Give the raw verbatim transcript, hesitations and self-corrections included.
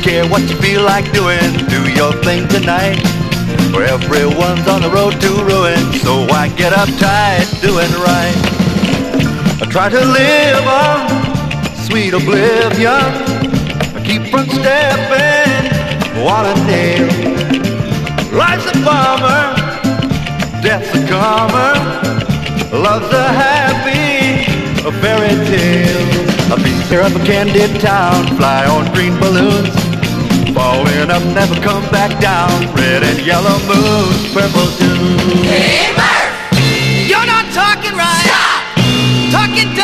care what you feel like doing. Do your thing tonight, for everyone's on the road to ruin. So I get uptight doing right. I try to live on sweet oblivion. I keep from stepping on a nail. Life's a bummer, death's a comer, love's a happy a fairy tale. A picture of a candid town, fly on green balloons, falling up, never come back down. Red and yellow moons, purple dunes. Hey, Murph! You're not talking right. Stop! Talking down.